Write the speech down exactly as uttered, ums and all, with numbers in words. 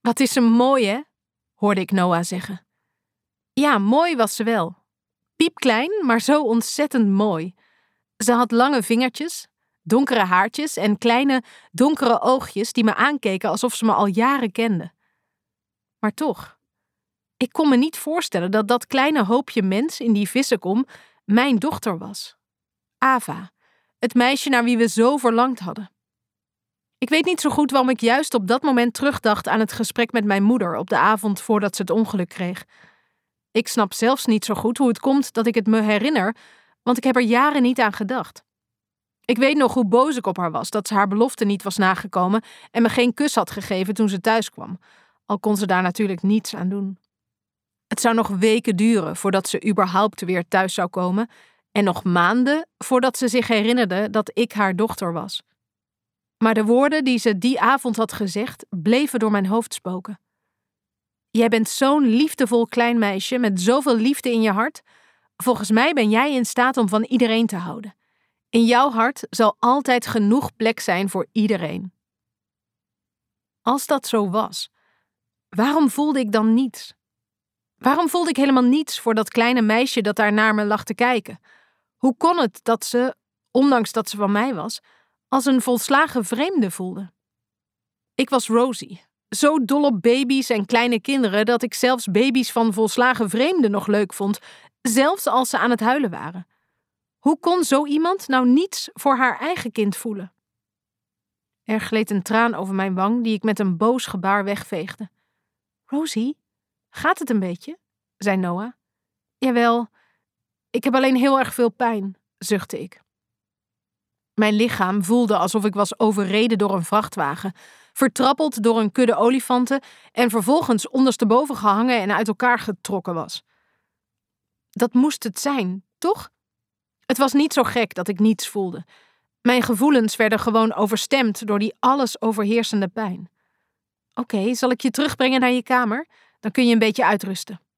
Wat is ze mooi, hè? Hoorde ik Noah zeggen. Ja, mooi was ze wel. Piepklein, maar zo ontzettend mooi. Ze had lange vingertjes, donkere haartjes en kleine, donkere oogjes die me aankeken alsof ze me al jaren kende. Maar toch, ik kon me niet voorstellen dat dat kleine hoopje mens in die vissenkom mijn dochter was. Ava, het meisje naar wie we zo verlangd hadden. Ik weet niet zo goed waarom ik juist op dat moment terugdacht aan het gesprek met mijn moeder op de avond voordat ze het ongeluk kreeg. Ik snap zelfs niet zo goed hoe het komt dat ik het me herinner, want ik heb er jaren niet aan gedacht. Ik weet nog hoe boos ik op haar was dat ze haar belofte niet was nagekomen en me geen kus had gegeven toen ze thuis kwam, al kon ze daar natuurlijk niets aan doen. Het zou nog weken duren voordat ze überhaupt weer thuis zou komen en nog maanden voordat ze zich herinnerde dat ik haar dochter was. Maar de woorden die ze die avond had gezegd, bleven door mijn hoofd spoken. Jij bent zo'n liefdevol klein meisje met zoveel liefde in je hart. Volgens mij ben jij in staat om van iedereen te houden. In jouw hart zal altijd genoeg plek zijn voor iedereen. Als dat zo was, waarom voelde ik dan niets? Waarom voelde ik helemaal niets voor dat kleine meisje dat daar naar me lag te kijken? Hoe kon het dat ze, ondanks dat ze van mij was, als een volslagen vreemde voelde? Ik was Rosie, zo dol op baby's en kleine kinderen dat ik zelfs baby's van volslagen vreemden nog leuk vond, zelfs als ze aan het huilen waren. Hoe kon zo iemand nou niets voor haar eigen kind voelen? Er gleed een traan over mijn wang die ik met een boos gebaar wegveegde. Rosie, gaat het een beetje? Zei Noah. Jawel, ik heb alleen heel erg veel pijn, zuchtte ik. Mijn lichaam voelde alsof ik was overreden door een vrachtwagen, vertrappeld door een kudde olifanten en vervolgens ondersteboven gehangen en uit elkaar getrokken was. Dat moest het zijn, toch? Het was niet zo gek dat ik niets voelde. Mijn gevoelens werden gewoon overstemd door die alles overheersende pijn. Oké, zal ik je terugbrengen naar je kamer? Dan kun je een beetje uitrusten.